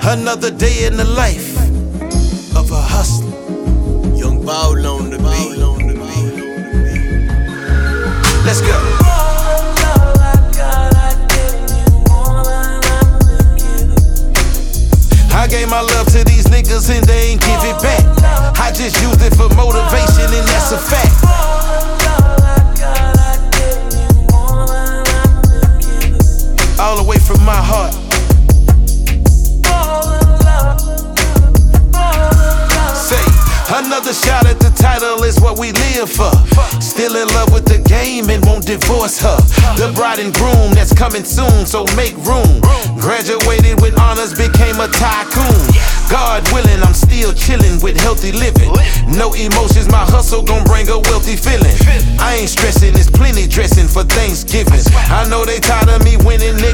Another day in the life of a hustler. Young Ball on the beat. Let's go. I gave my love to these niggas and they ain't give it back. I just used it for motivation and that's a fact. All the way from my heart. Say, another shot at the title is what we live for. Still in love with the game and won't divorce her. The bride and groom that's coming soon, so make room. Graduated with honors, became a tycoon. God willing, I'm still chillin' with healthy living. No emotions, my hustle gon' bring a wealthy feeling. I ain't stressing, there's plenty dressing for Thanksgiving. I know they tired of me winning, nigga.